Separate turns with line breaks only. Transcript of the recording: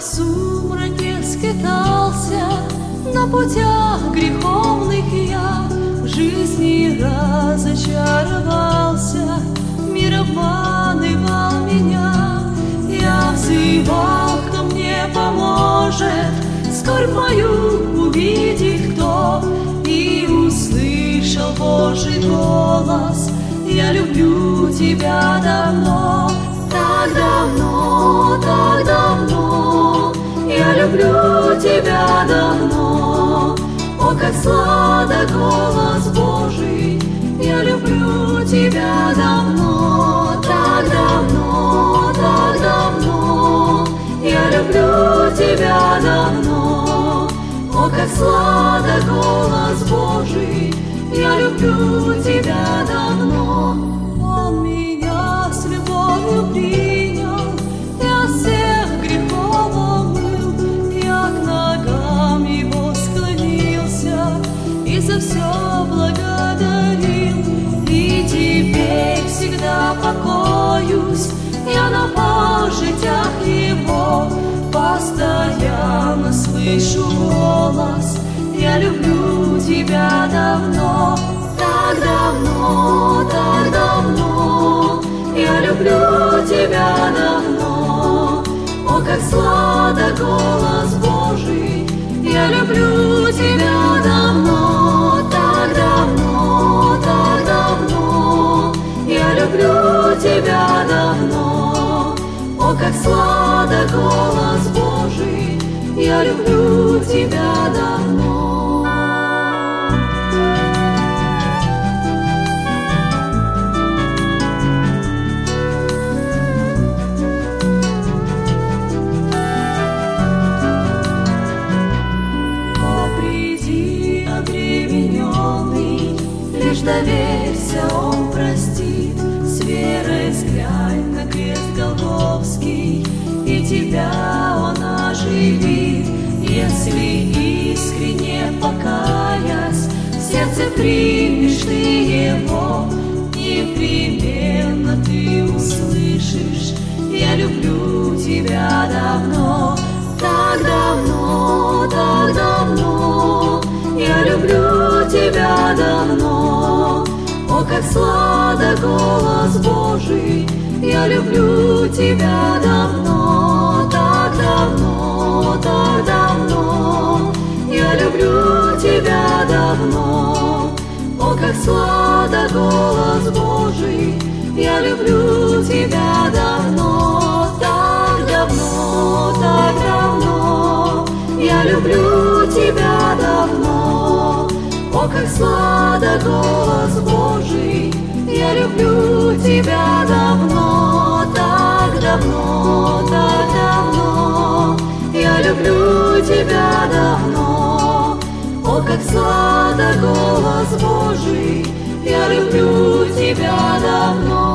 сумраке скитался, на путях греховных я в жизни разочаровался. Мир обманывал меня, я взывал, кто мне поможет, скорбь мою увидит кто, и услышал Божий голос: я люблю тебя давно, так давно, так давно, я люблю тебя давно. О, как сладок голос Божий, я люблю тебя давно, так давно, так давно, я люблю тебя давно. О, как сладок голос Божий, я люблю тебя давно. Он меня с любовью принял, я всех грехов омыл, я к ногам его склонился и за все благодарил. И теперь всегда покоюсь я на пажитях его, постоянно слышу голос: я люблю тебя давно, так давно, так давно, я люблю тебя давно. О, как сладок голос Божий, я люблю тебя давно, так давно, так давно, я люблю тебя давно. О, как сладок голос Божий, я люблю тебя давно. Лишь доверься, Он простит, с верой взглянь на крест Голгофский, и тебя Он оживит. Если искренне покаясь, в сердце примешь ты Его, непременно ты услышишь: я люблю тебя давно, так давно, так давно, я люблю тебя давно. О, как сладок голос Божий, я люблю тебя давно, так давно, так давно, я люблю тебя давно. О, как сладок голос Божий, я люблю тебя давно, так давно, так давно, я люблю тебя давно. О, как сладок голос Божий, я люблю тебя давно, так давно, так давно, я люблю тебя давно. О, как сладок голос Божий, я люблю тебя давно.